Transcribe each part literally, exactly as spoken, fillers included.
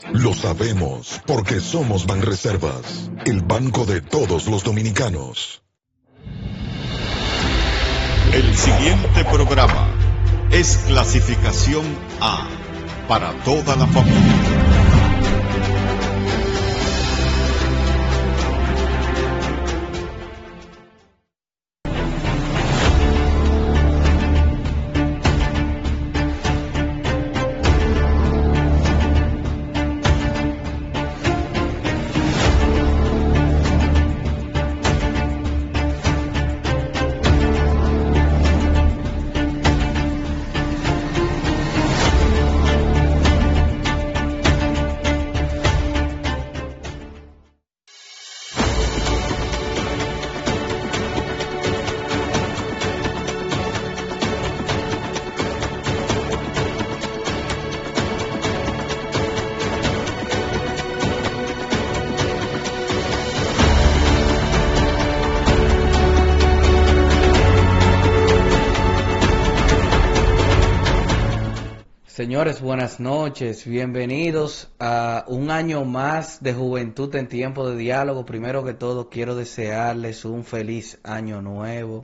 Lo sabemos porque somos Banreservas, el banco de todos los dominicanos. El siguiente programa es clasificación A para toda la familia. Señores, buenas noches, bienvenidos a un año más de Juventud en Tiempo de Diálogo. Primero que todo, quiero desearles un feliz año nuevo.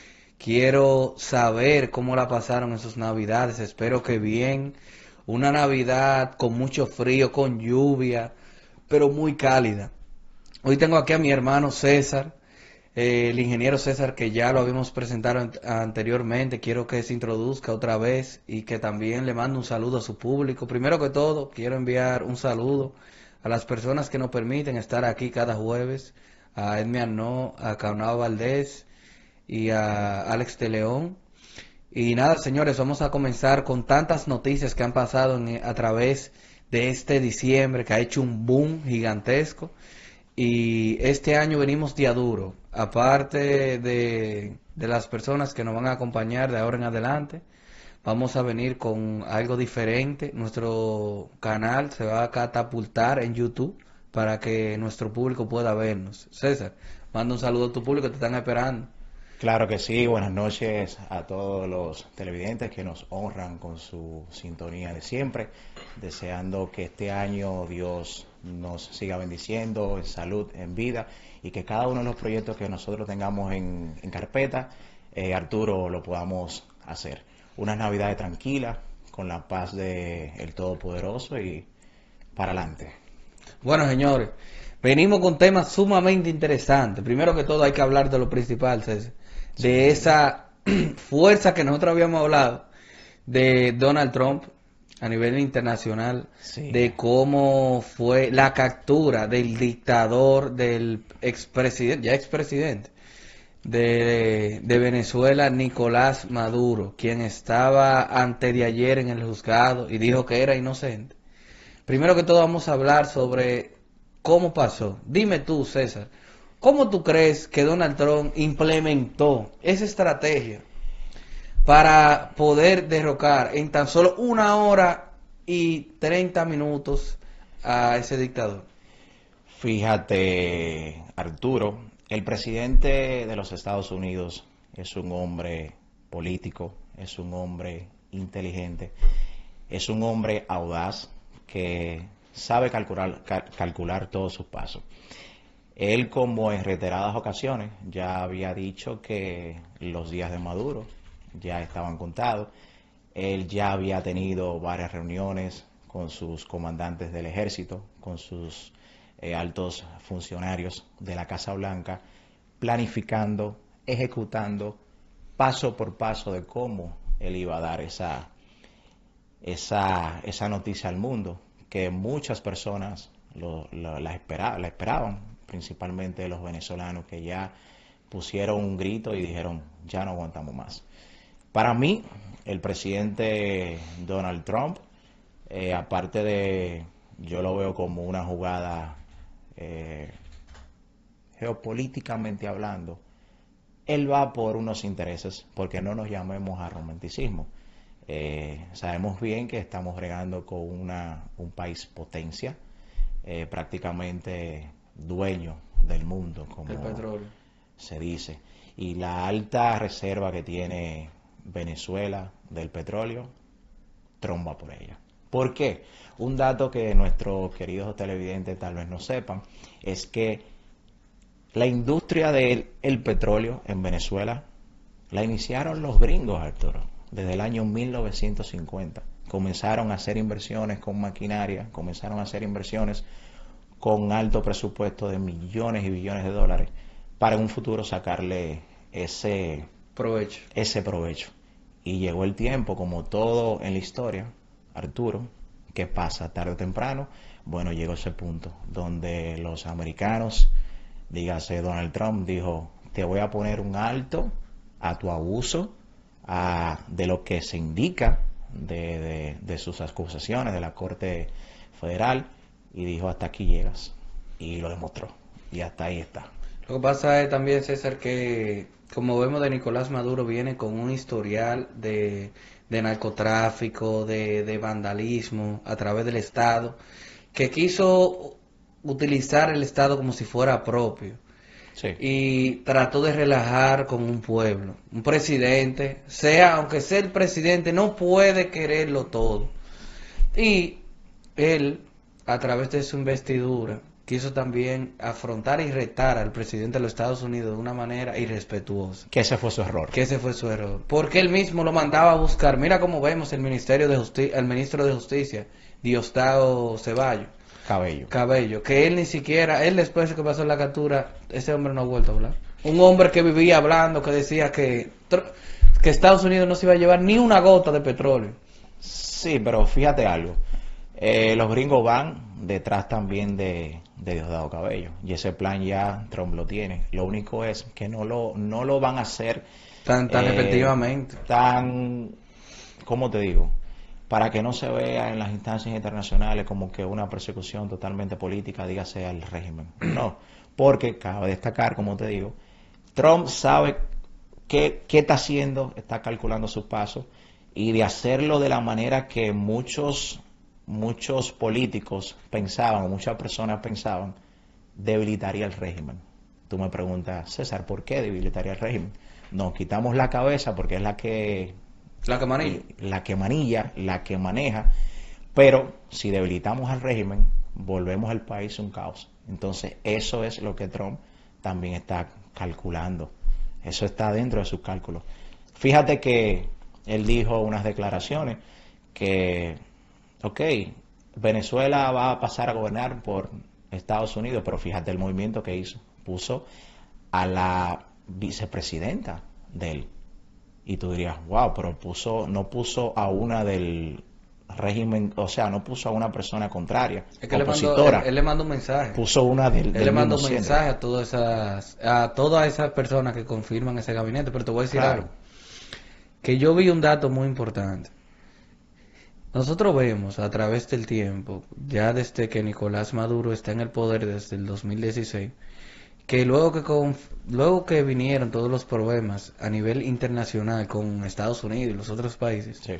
Quiero saber cómo la pasaron en sus navidades, espero que bien. Una Navidad con mucho frío, con lluvia, pero muy cálida. Hoy tengo aquí a mi hermano César. Eh, el ingeniero César, que ya lo habíamos presentado an- anteriormente, quiero que se introduzca otra vez y que también le mande un saludo a su público. Primero que todo, quiero enviar un saludo a las personas que nos permiten estar aquí cada jueves, a Edme Arnaud, a Caunao Valdés y a Alex de León. Y nada, señores, vamos a comenzar con tantas noticias que han pasado en- a través de este diciembre, que ha hecho un boom gigantesco. Y este año venimos día duro, aparte de, de las personas que nos van a acompañar de ahora en adelante, vamos a venir con algo diferente. Nuestro canal se va a catapultar en YouTube para que nuestro público pueda vernos. César, manda un saludo a tu público, te están esperando. Claro que sí, buenas noches a todos los televidentes que nos honran con su sintonía de siempre, deseando que este año Dios nos siga bendiciendo en salud, en vida, y que cada uno de los proyectos que nosotros tengamos en, en carpeta, eh, Arturo, lo podamos hacer. Unas navidades tranquilas, con la paz de el Todopoderoso y para adelante. Bueno, señores, venimos con temas sumamente interesantes. Primero que todo hay que hablar de lo principal, César, de Sí, esa fuerza que nosotros habíamos hablado de Donald Trump a nivel internacional, sí. de cómo fue la captura del dictador, del expresidente, ya expresidente de, de Venezuela, Nicolás Maduro, quien estaba antes de ayer en el juzgado y dijo que era inocente. Primero que todo vamos a hablar sobre cómo pasó. Dime tú, César, ¿cómo tú crees que Donald Trump implementó esa estrategia para poder derrocar en tan solo una hora y treinta minutos a ese dictador? Fíjate, Arturo, el presidente de los Estados Unidos es un hombre político, es un hombre inteligente, es un hombre audaz que sabe calcular, cal- calcular todos sus pasos. Él, como en reiteradas ocasiones, ya había dicho que los días de Maduro ya estaban contados. Él ya había tenido varias reuniones con sus comandantes del ejército, con sus eh, altos funcionarios de la Casa Blanca, planificando, ejecutando paso por paso de cómo él iba a dar esa, esa, esa noticia al mundo, que muchas personas lo, lo- la, espera, la esperaban, principalmente los venezolanos, que ya pusieron un grito y dijeron, ya no aguantamos más. Para mí, el presidente Donald Trump, eh, aparte de, yo lo veo como una jugada eh, geopolíticamente hablando, él va por unos intereses, porque no nos llamemos a romanticismo. Eh, sabemos bien que estamos bregando con una, un país potencia, eh, prácticamente dueño del mundo, El como petróleo. se dice. Y la alta reserva que tiene Venezuela del petróleo, tromba por ella. ¿Por qué? Un dato que nuestros queridos televidentes tal vez no sepan es que la industria del el petróleo en Venezuela la iniciaron los gringos, Arturo, desde el año mil novecientos cincuenta. Comenzaron a hacer inversiones con maquinaria, comenzaron a hacer inversiones con alto presupuesto de millones y billones de dólares para en un futuro sacarle ese provecho. ese provecho. Y llegó el tiempo, como todo en la historia, Arturo, que pasa tarde o temprano. Bueno, llegó ese punto donde los americanos, dígase Donald Trump, dijo: te voy a poner un alto a tu abuso, a, de lo que se indica de, de, de sus acusaciones de la Corte Federal, y dijo: hasta aquí llegas. Y lo demostró. Y hasta ahí está. Lo que pasa es también, César, que como vemos de Nicolás Maduro, viene con un historial de, de narcotráfico, de, de vandalismo a través del Estado, que quiso utilizar el Estado como si fuera propio. Sí. Y trató de relajar con un pueblo. Un presidente, sea, aunque sea el presidente, no puede quererlo todo. Y él, a través de su investidura, quiso también afrontar y retar al presidente de los Estados Unidos de una manera irrespetuosa. Que ese fue su error. Que ese fue su error. Porque él mismo lo mandaba a buscar. Mira cómo vemos el Ministerio de Justicia, el ministro de Justicia, Diosdado Ceballos. Cabello. Cabello, que él ni siquiera, él después de que pasó la captura, ese hombre no ha vuelto a hablar. Un hombre que vivía hablando, que decía que, que Estados Unidos no se iba a llevar ni una gota de petróleo. Sí, pero fíjate algo. Eh, los gringos van detrás también de, de Diosdado Cabello. Y ese plan ya Trump lo tiene. Lo único es que no lo, no lo van a hacer tan, tan eh, efectivamente. Tan, ¿cómo te digo? Para que no se vea en las instancias internacionales como que una persecución totalmente política, dígase al régimen. No, porque cabe destacar, como te digo, Trump sabe qué, qué está haciendo, está calculando sus pasos, y de hacerlo de la manera que muchos, muchos políticos pensaban, o muchas personas pensaban, debilitaría el régimen. Tú me preguntas: César, ¿por qué debilitaría el régimen? Nos quitamos la cabeza porque es la que... La que manilla. La que manilla, la que maneja, pero si debilitamos al régimen, volvemos al país un caos. Entonces, eso es lo que Trump también está calculando. Eso está dentro de sus cálculos. Fíjate que él dijo unas declaraciones que, ok, Venezuela va a pasar a gobernar por Estados Unidos, pero fíjate el movimiento que hizo. Puso a la vicepresidenta de él. Y tú dirías: wow, pero puso, no puso a una del régimen, o sea, no puso a una persona contraria, es que opositora. Le mandó, él, él le mandó un mensaje. Puso una del, él del le mandó un centro. mensaje a todas esas, a todas esas personas que confirman ese gabinete. Pero te voy a decir Claro. algo. Que yo vi un dato muy importante. Nosotros vemos a través del tiempo, ya desde que Nicolás Maduro está en el poder desde el dos mil dieciséis, que luego que con, luego que vinieron todos los problemas a nivel internacional con Estados Unidos y los otros países, Sí.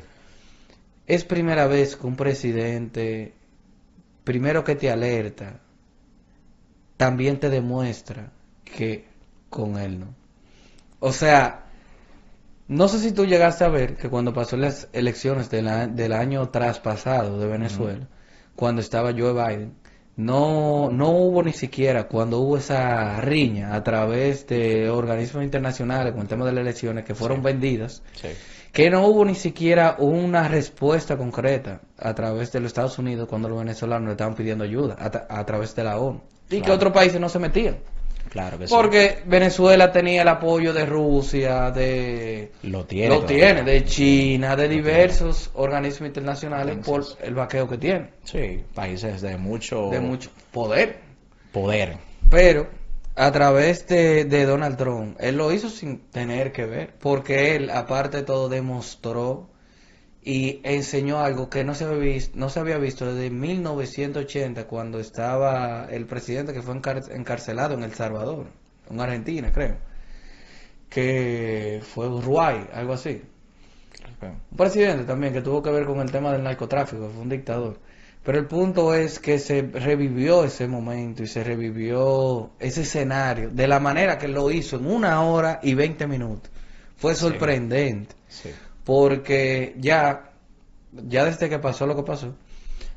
es primera vez que un presidente, primero que te alerta, también te demuestra que con él no. O sea, no sé si tú llegaste a ver que cuando pasó las elecciones de la, del año traspasado de Venezuela, uh-huh. cuando estaba Joe Biden, no no hubo ni siquiera, cuando hubo esa riña a través de organismos internacionales con el tema de las elecciones que fueron sí. vendidas, sí. que no hubo ni siquiera una respuesta concreta a través de los Estados Unidos cuando los venezolanos le estaban pidiendo ayuda a, a través de la ONU, y claro. que otros países no se metían. Claro que porque sí. Venezuela tenía el apoyo de Rusia, de lo tiene, lo tiene de China, de lo diversos tiene. organismos internacionales Entonces, por el vaqueo que tiene. Sí, países de mucho de mucho poder. Poder. Pero a través de, de Donald Trump, él lo hizo sin tener que ver, porque él, aparte de todo, demostró y enseñó algo que no se había visto, no se había visto desde mil novecientos ochenta, cuando estaba el presidente que fue encar- encarcelado en El Salvador, en Argentina, creo, que fue Uruguay, algo así. Okay. Un presidente también que tuvo que ver con el tema del narcotráfico, fue un dictador. Pero el punto es que se revivió ese momento y se revivió ese escenario de la manera que lo hizo en una hora y veinte minutos. Fue sorprendente. Sí. Sí. Porque ya, ya desde que pasó lo que pasó,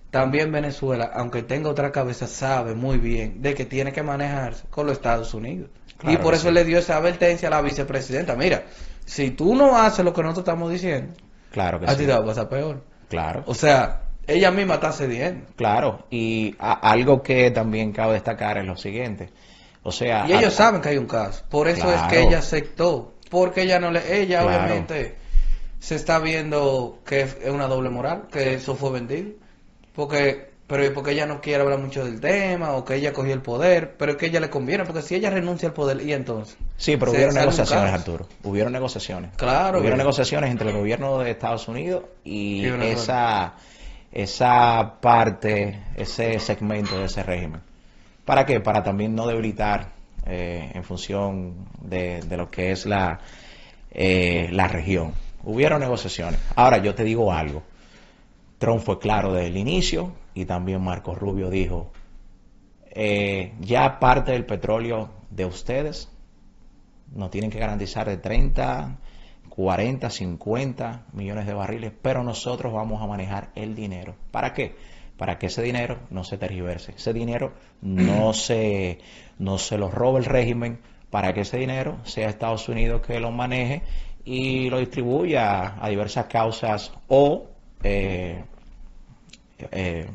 también Venezuela, aunque tenga otra cabeza, sabe muy bien de que tiene que manejarse con los Estados Unidos. Claro y por que eso sí. le dio esa advertencia a la vicepresidenta. Mira, si tú no haces lo que nosotros estamos diciendo, Claro que a ti sí. te va a pasar peor. Claro. O sea, ella misma está cediendo. Claro, y a- algo que también cabe destacar es lo siguiente. O sea, Y ellos a- saben que hay un caso. Por eso es que Claro. ella aceptó. Porque ella no le, ella Claro. obviamente se está viendo que es una doble moral, que eso fue vendido. Porque, pero porque ella no quiere hablar mucho del tema, o que ella cogió el poder, pero es que a ella le conviene, porque si ella renuncia al poder, y entonces. Sí, pero se hubieron sale un negociaciones, caos. Arturo. Hubieron negociaciones. Claro, Hubieron bien. negociaciones entre el gobierno de Estados Unidos y Y Venezuela. esa, esa parte, ese segmento de ese régimen. ¿Para qué? Para también no debilitar eh, en función de, de lo que es la, eh, la región. Hubieron negociaciones. Ahora, yo te digo algo. Trump fue claro desde el inicio y también Marco Rubio dijo, eh, ya parte del petróleo de ustedes nos tienen que garantizar de treinta, cuarenta, cincuenta millones de barriles, pero nosotros vamos a manejar el dinero. ¿Para qué? Para que ese dinero no se tergiverse, ese dinero no se, no se lo robe el régimen, para que ese dinero sea Estados Unidos que lo maneje y lo distribuya a diversas causas o eh, eh,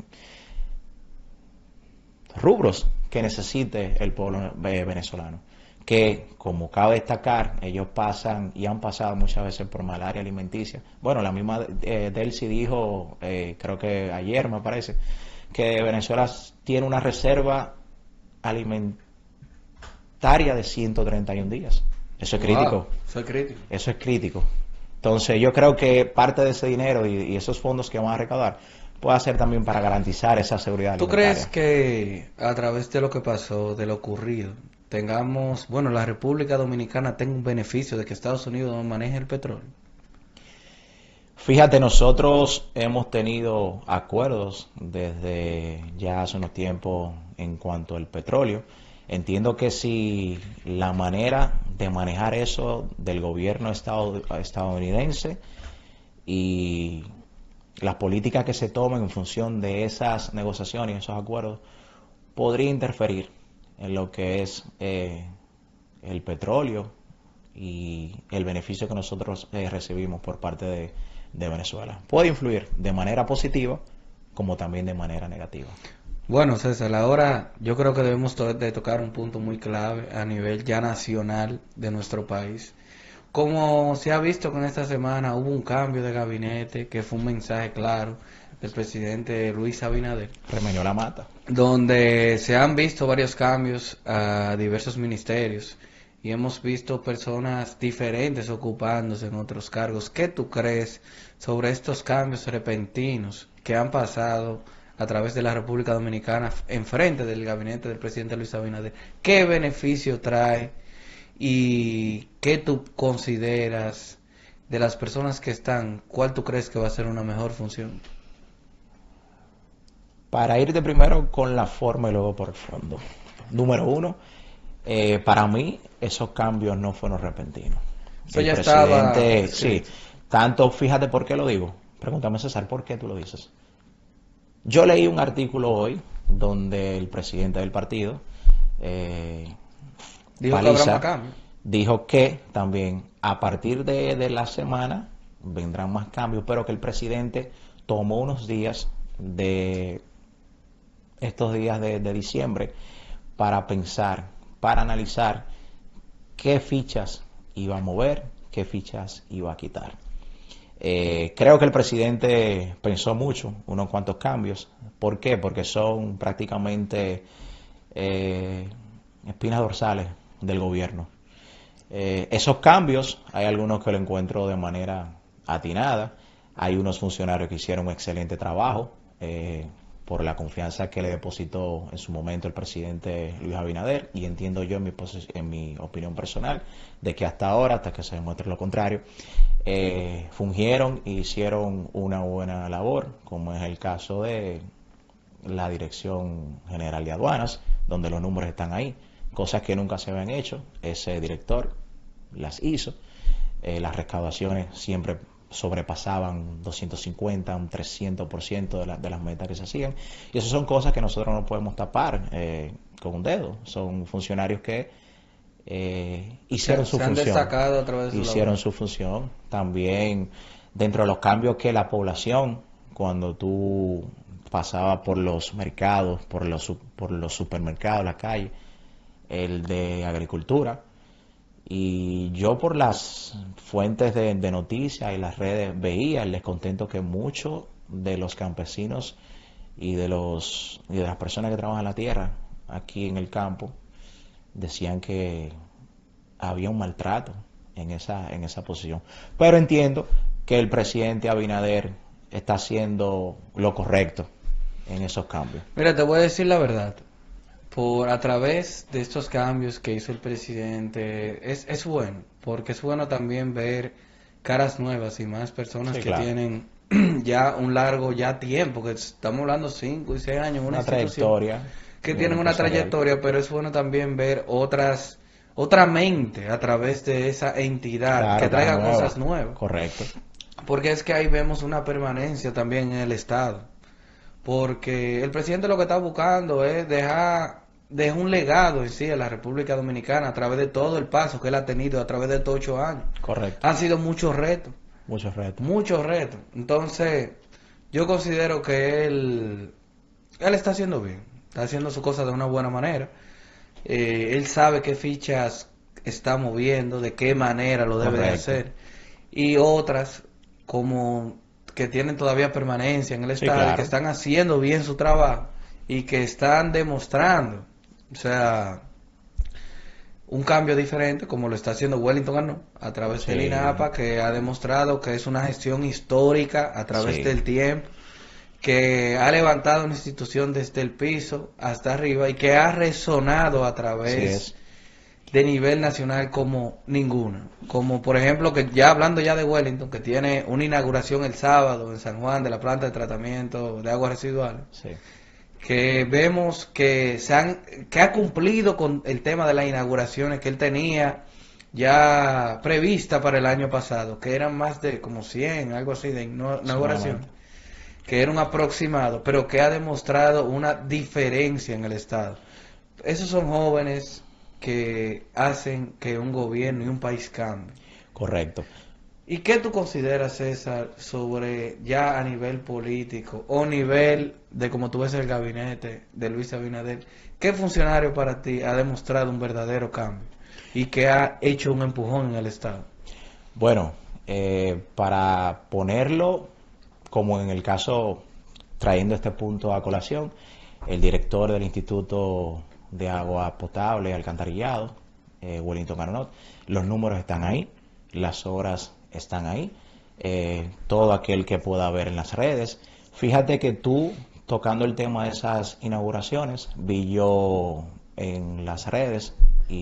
rubros que necesite el pueblo eh, venezolano. Que, como cabe destacar, ellos pasan y han pasado muchas veces por malaria alimenticia. Bueno, la misma eh, Delcy dijo, eh, creo que ayer me parece, que Venezuela tiene una reserva alimentaria de ciento treinta y un días. Eso es Wow, crítico. eso es crítico. Eso es crítico. Entonces, yo creo que parte de ese dinero y, y esos fondos que van a recaudar puede ser también para garantizar esa seguridad ¿Tú alimentaria. crees que a través de lo que pasó, de lo ocurrido, tengamos, bueno, la República Dominicana tenga un beneficio de que Estados Unidos maneje el petróleo? Fíjate, nosotros hemos tenido acuerdos desde ya hace unos tiempos en cuanto al petróleo. Entiendo que si la manera de manejar eso del gobierno estado- estadounidense y las políticas que se tomen en función de esas negociaciones y esos acuerdos podría interferir en lo que es eh, el petróleo y el beneficio que nosotros eh, recibimos por parte de, de Venezuela. Puede influir de manera positiva como también de manera negativa. Bueno, César, ahora yo creo que debemos to- de tocar un punto muy clave a nivel ya nacional de nuestro país. Como se ha visto con esta semana, hubo un cambio de gabinete, que fue un mensaje claro del presidente Luis Abinader, Remeñó la mata. donde se han visto varios cambios a diversos ministerios y hemos visto personas diferentes ocupándose en otros cargos. ¿Qué tú crees sobre estos cambios repentinos que han pasado a través de la República Dominicana en frente del gabinete del presidente Luis Abinader? ¿Qué beneficio trae y qué tú consideras de las personas que están? ¿Cuál tú crees que va a ser una mejor función? Para irte primero con la forma y luego por el fondo. Número uno, eh, para mí esos cambios no fueron repentinos. Eso El ya estaba presidente, sí, escrito. tanto, fíjate por qué lo digo. Pregúntame, César, ¿por qué tú lo dices? Yo leí un artículo hoy donde el presidente del partido, eh, Dijo que habrá Paliza, más cambios. dijo que también a partir de, de la semana vendrán más cambios, pero que el presidente tomó unos días de estos días de, de diciembre para pensar, para analizar qué fichas iba a mover, qué fichas iba a quitar. Eh, creo que el presidente pensó mucho, unos cuantos cambios. ¿Por qué? Porque son prácticamente eh, espinas dorsales del gobierno. Eh, esos cambios, hay algunos que lo encuentro de manera atinada, hay unos funcionarios que hicieron un excelente trabajo eh, por la confianza que le depositó en su momento el presidente Luis Abinader, y entiendo yo en mi, en mi opinión personal de que hasta ahora, hasta que se demuestre lo contrario, eh, fungieron e hicieron una buena labor, como es el caso de la Dirección General de Aduanas, donde los números están ahí, cosas que nunca se habían hecho. Ese director las hizo, eh, las recaudaciones siempre sobrepasaban doscientos cincuenta, un trescientos por ciento de, la, de las metas que se hacían. Y esas son cosas que nosotros no podemos tapar eh, con un dedo. Son funcionarios que eh, hicieron se, su se función. Han destacado a través de su hicieron labor. su función. También dentro de los cambios que la población, cuando tú pasabas por los mercados, por los, por los supermercados, la calle, el de agricultura, y yo por las fuentes de, de noticias y las redes veía el descontento que muchos de los campesinos y de los y de las personas que trabajan la tierra aquí en el campo decían que había un maltrato en esa en esa posición. Pero entiendo que el presidente Abinader está haciendo lo correcto en esos cambios. Mira, te voy a decir la verdad. Por a través de estos cambios que hizo el presidente, es, es bueno, porque es bueno también ver caras nuevas y más personas Sí, que claro. tienen ya un largo ya tiempo, que estamos hablando cinco y seis años en una, Una institución trayectoria. que tienen una empresarial. trayectoria, pero es bueno también ver otras, otra mente a través de esa entidad Claro, que traiga nueva. cosas nuevas. Correcto. Porque es que ahí vemos una permanencia también en el Estado. Porque el presidente lo que está buscando es dejar, dejar un legado en sí a la República Dominicana a través de todo el paso que él ha tenido a través de estos ocho años. Correcto. Han sido muchos retos, Muchos retos. muchos retos. Entonces, yo considero que él, él está haciendo bien, está haciendo su cosa de una buena manera. Eh, él sabe qué fichas está moviendo, de qué manera lo debe de Correcto. hacer. Y otras, como que tienen todavía permanencia en el Sí, Estado, y claro. que están haciendo bien su trabajo y que están demostrando, o sea, un cambio diferente como lo está haciendo Wellington Arnaud a través Sí. del INAPA, que ha demostrado que es una gestión histórica a través Sí. del tiempo, que ha levantado una institución desde el piso hasta arriba y que ha resonado a Así través es. de nivel nacional como ninguna. Como por ejemplo, que ya hablando ya de Wellington, que tiene una inauguración el sábado en San Juan de la planta de tratamiento de aguas residuales, Sí. que vemos que se han, que ha cumplido con el tema de las inauguraciones que él tenía ya prevista para el año pasado, que eran más de como cien, algo así de ino- inauguración, que era un aproximado, pero que ha demostrado una diferencia en el Estado. Esos son jóvenes que hacen que un gobierno y un país cambie. Correcto. ¿Y qué tú consideras, César, sobre ya a nivel político o nivel de como tú ves el gabinete de Luis Abinader? ¿Qué funcionario para ti ha demostrado un verdadero cambio y que ha hecho un empujón en el Estado? Bueno, eh, para ponerlo como en el caso, trayendo este punto a colación, el director del Instituto de Agua Potable y Alcantarillado, eh, Wellington Arnaud, los números están ahí, las horas están ahí, eh, todo aquel que pueda ver en las redes. Fíjate que tú, tocando el tema de esas inauguraciones, vi yo en las redes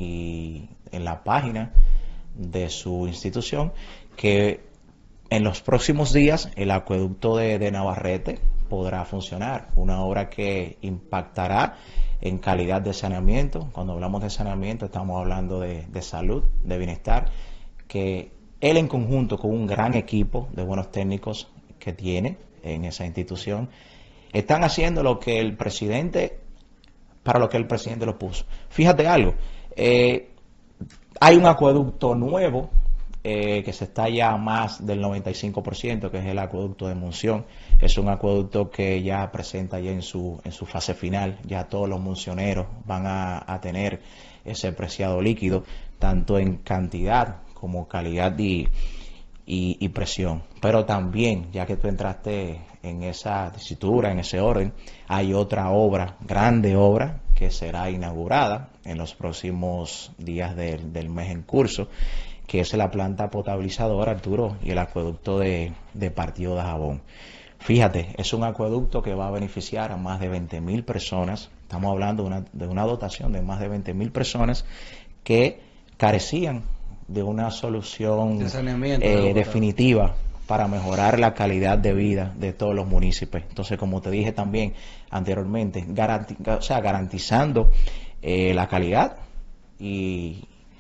y en la página de su institución que en los próximos días el acueducto de, de Navarrete podrá funcionar, una obra que impactará en calidad de saneamiento. Cuando hablamos de saneamiento estamos hablando de, de salud, de bienestar, que él en conjunto con un gran equipo de buenos técnicos que tiene en esa institución, están haciendo lo que el presidente, para lo que el presidente lo puso. Fíjate algo, eh, hay un acueducto nuevo eh, que se está ya a más del noventa y cinco por ciento, que es el acueducto de Monción. Es un acueducto que ya presenta ya en su, en su fase final, ya todos los muncioneros van a, a tener ese preciado líquido, tanto en cantidad como calidad y, y, y presión. Pero también, ya que tú entraste en esa tesitura, en ese orden, hay otra obra, grande obra, que será inaugurada en los próximos días del, del mes en curso, que es la planta potabilizadora, Arturo, y el acueducto de, de Partido de Jabón. Fíjate, es un acueducto que va a beneficiar a más de veinte mil personas. Estamos hablando de una, de una dotación de más de veinte mil personas que carecían de una solución De saneamiento, eh, ¿no? definitiva para mejorar la calidad de vida de todos los municipios. Entonces, como te dije también anteriormente, garanti o sea, garantizando eh, la calidad y,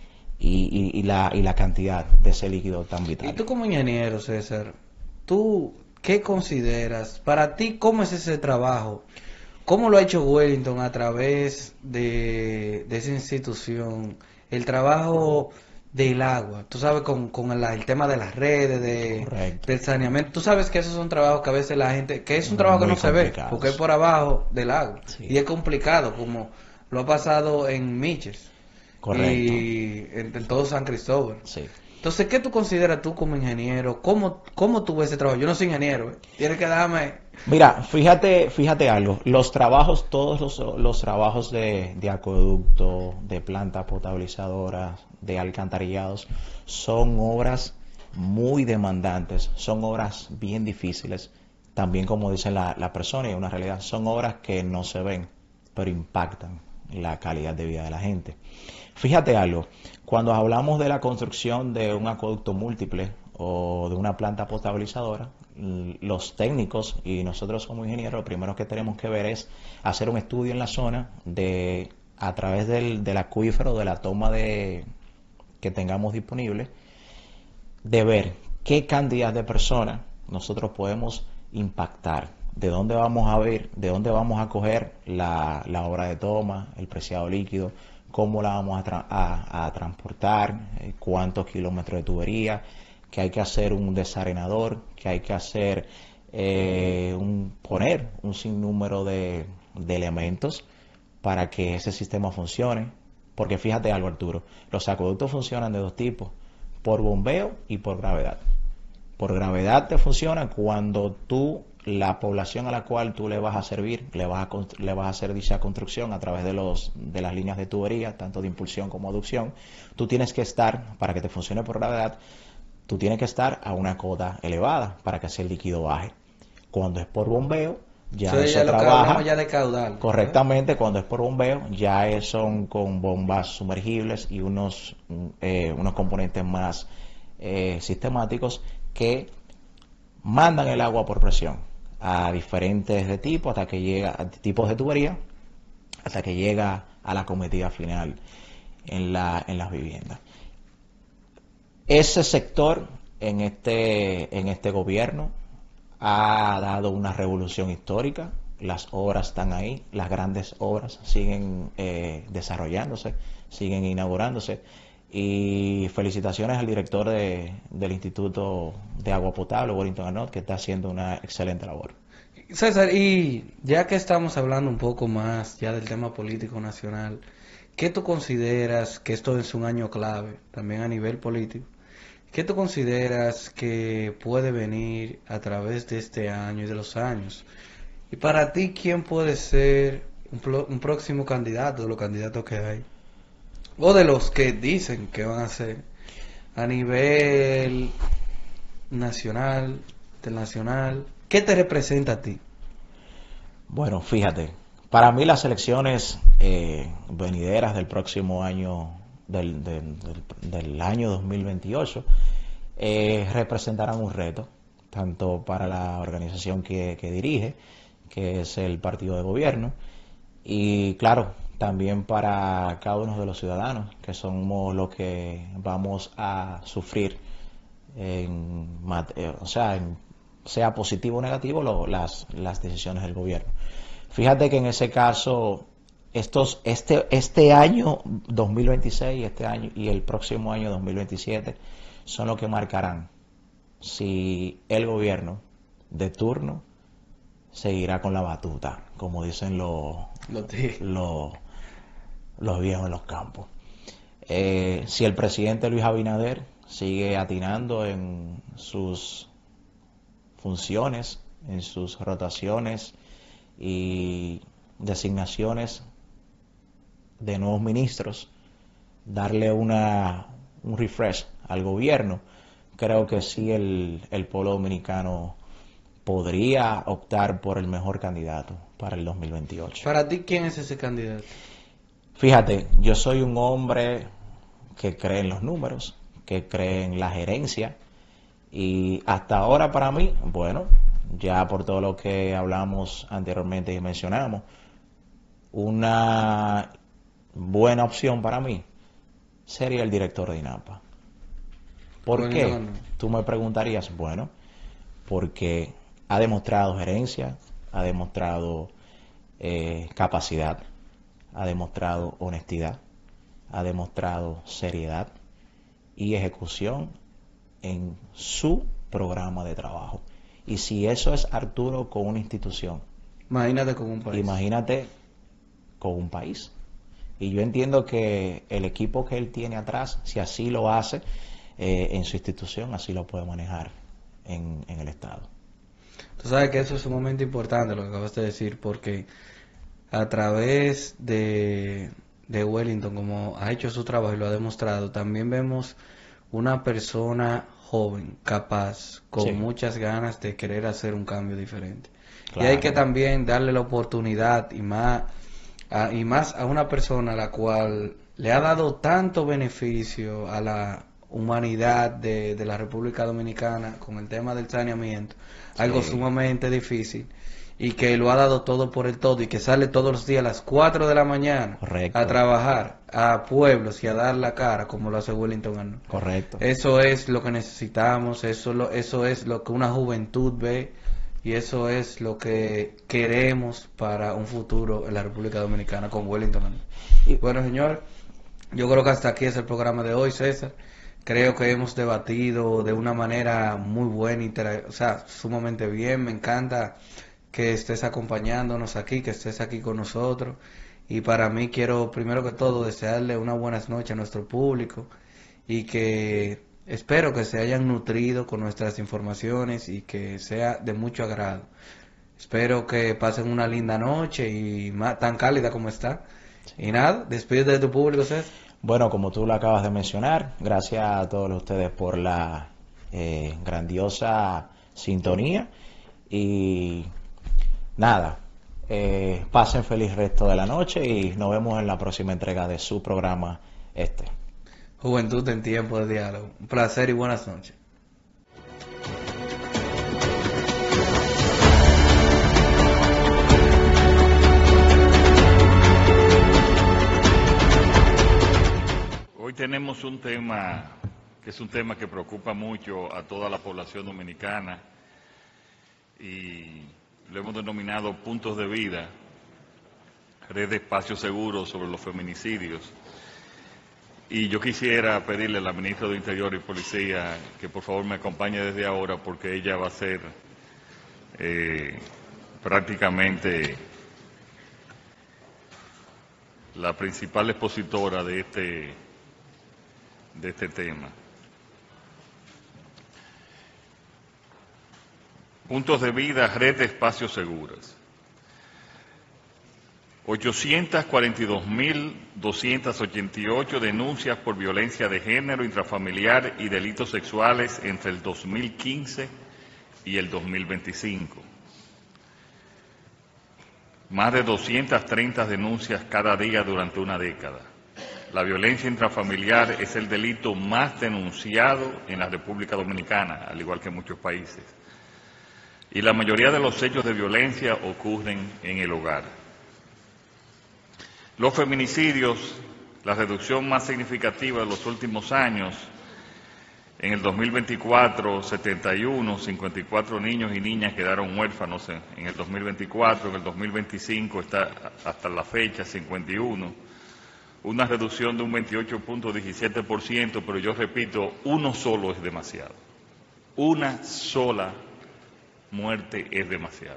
y, y, y, la, y la cantidad de ese líquido tan vital. Y tú como ingeniero, César, ¿tú qué consideras? Para ti, ¿cómo es ese trabajo? ¿Cómo lo ha hecho Wellington a través de, de esa institución? El trabajo del agua, tú sabes, con, con la- el tema de las redes, de, Correcto. del saneamiento. Tú sabes que esos son trabajos que a veces la gente, que es un trabajo que Muy no se ve, complicados. porque es por abajo del agua. Sí. Y es complicado, como lo ha pasado en Miches. Correcto. Y en, en todo San Cristóbal. Sí. Entonces, ¿qué tú consideras tú como ingeniero? ¿Cómo, cómo tú ves ese trabajo? Yo no soy ingeniero, ¿eh? Tienes que darme... Mira, fíjate, fíjate algo. Los trabajos, todos los, los trabajos de, de acueducto, de plantas potabilizadoras, de alcantarillados, son obras muy demandantes, son obras bien difíciles. También, como dice la, la persona, y es una realidad, son obras que no se ven, pero impactan la calidad de vida de la gente. Fíjate algo, cuando hablamos de la construcción de un acueducto múltiple o de una planta potabilizadora, l- los técnicos y nosotros como ingenieros, lo primero que tenemos que ver es hacer un estudio en la zona de a través del, del acuífero, de la toma de que tengamos disponible, de ver qué cantidad de personas nosotros podemos impactar, de dónde vamos a ver, de dónde vamos a coger la, la obra de toma, el preciado líquido, cómo la vamos a, tra- a- a transportar, eh, cuántos kilómetros de tubería, que hay que hacer un desarenador, que hay que hacer eh, un, poner un sinnúmero de, de elementos para que ese sistema funcione. Porque fíjate algo, Arturo, los acueductos funcionan de dos tipos, por bombeo y por gravedad. Por gravedad te funciona cuando tú, la población a la cual tú le vas a servir, le vas a, constru- le vas a hacer dicha construcción a través de, los, de las líneas de tubería, tanto de impulsión como aducción, tú tienes que estar, para que te funcione por gravedad, tú tienes que estar a una cota elevada para que ese líquido baje. Cuando es por bombeo, ya Eso eso ya lo que trabaja hablamos ya de caudal. correctamente. Cuando es por bombeo, ya es- son con bombas sumergibles y unos, mm, eh, unos componentes más eh, sistemáticos que mandan el agua por presión a diferentes de tipos hasta que llega a tipos de tubería hasta que llega a la cometida final en la en las viviendas. Ese sector en este en este gobierno ha dado una revolución histórica. Las obras están ahí, las grandes obras siguen eh, desarrollándose, siguen inaugurándose. Y felicitaciones al director de, del Instituto de Agua Potable, Wellington Arnott, que está haciendo una excelente labor. César, y ya que estamos hablando un poco más ya del tema político nacional, ¿qué tú consideras que esto es un año clave también a nivel político? ¿Qué tú consideras que puede venir a través de este año y de los años? Y para ti, ¿quién puede ser un, plo- un próximo candidato de los candidatos que hay? O de los que dicen que van a ser a nivel nacional, internacional. ¿Qué te representa a ti? Bueno, fíjate, para mí las elecciones eh, venideras del próximo año, del, del, del- del año dos mil veintiocho, eh, representarán un reto, tanto para la organización que, que dirige, que es el partido de gobierno, y claro, también para cada uno de los ciudadanos, que somos los que vamos a sufrir en, mat- eh, o sea, en- sea positivo o negativo lo- las, las decisiones del gobierno. Fíjate que en ese caso, estos, este, este año dos mil veintiséis, este año y el próximo año dos mil veintisiete son los que marcarán si el gobierno de turno seguirá con la batuta, como dicen los, Lo te- los, los viejos en los campos. Eh, si el presidente Luis Abinader sigue atinando en sus funciones, en sus rotaciones y designaciones de nuevos ministros, darle una, un refresh al gobierno, creo que sí el, el pueblo dominicano podría optar por el mejor candidato para el dos mil veintiocho. Para ti, ¿quién es ese candidato? Fíjate, yo soy un hombre que cree en los números, que cree en la gerencia y hasta ahora para mí, bueno, ya por todo lo que hablamos anteriormente y mencionamos, una buena opción para mí sería el director de INAPA. ¿Por Bueno, qué? no, no. Tú me preguntarías, bueno, porque ha demostrado gerencia, ha demostrado eh, capacidad, ha demostrado honestidad, ha demostrado seriedad y ejecución en su programa de trabajo. Y si eso es Arturo con una institución, Imagínate con un país. imagínate con un país. Y yo entiendo que el equipo que él tiene atrás, si así lo hace eh, en su institución, así lo puede manejar en, en el Estado. Tú sabes que eso es sumamente importante lo que acabas de decir, porque a través de, de Wellington, como ha hecho su trabajo y lo ha demostrado, también vemos una persona joven, capaz, con Sí. muchas ganas de querer hacer un cambio diferente. Claro. Y hay que también darle la oportunidad y más a, y más a una persona a la cual le ha dado tanto beneficio a la humanidad de, de la República Dominicana con el tema del saneamiento, algo Sí. sumamente difícil, y que lo ha dado todo por el todo y que sale todos los días a las cuatro de la mañana Correcto. a trabajar a pueblos y a dar la cara como lo hace Wellington Arnold. Correcto. Eso es lo que necesitamos, eso, lo, eso es lo que una juventud ve y eso es lo que queremos para un futuro en la República Dominicana con Wellington Arnold. Y- Bueno, señor, yo creo que hasta aquí es el programa de hoy, César. Creo que hemos debatido de una manera muy buena, intera- o sea, sumamente bien. Me encanta que estés acompañándonos aquí, que estés aquí con nosotros. Y para mí quiero, primero que todo, desearle unas buenas noches a nuestro público y que espero que se hayan nutrido con nuestras informaciones y que sea de mucho agrado. Espero que pasen una linda noche y ma- tan cálida como está. Y nada, despídete de tu público, César. Bueno, como tú lo acabas de mencionar, gracias a todos ustedes por la eh, grandiosa sintonía y nada, eh, pasen feliz resto de la noche y nos vemos en la próxima entrega de su programa este. Juventud en tiempo de diálogo. Un placer y buenas noches. Hoy tenemos un tema que es un tema que preocupa mucho a toda la población dominicana y lo hemos denominado Puntos de Vida, Red de Espacios Seguros sobre los feminicidios. Y yo quisiera pedirle a la ministra de Interior y Policía que por favor me acompañe desde ahora porque ella va a ser eh, prácticamente la principal expositora de este, de este tema. Puntos de Vida, Red de Espacios Seguros. ochocientas cuarenta y dos mil doscientas ochenta y ocho denuncias por violencia de género, intrafamiliar y delitos sexuales entre el dos mil quince y el dos mil veinticinco. Más de doscientas treinta denuncias cada día durante una década. La violencia intrafamiliar es el delito más denunciado en la República Dominicana, al igual que en muchos países. Y la mayoría de los hechos de violencia ocurren en el hogar. Los feminicidios, la reducción más significativa de los últimos años, en el dos mil veinticuatro, setenta y uno, cincuenta y cuatro niños y niñas quedaron huérfanos en, en el dos mil veinticuatro, en el dos mil veinticinco está hasta la fecha cincuenta y uno, una reducción de un veintiocho punto diecisiete por ciento, pero yo repito, uno solo es demasiado. Una sola muerte es demasiado.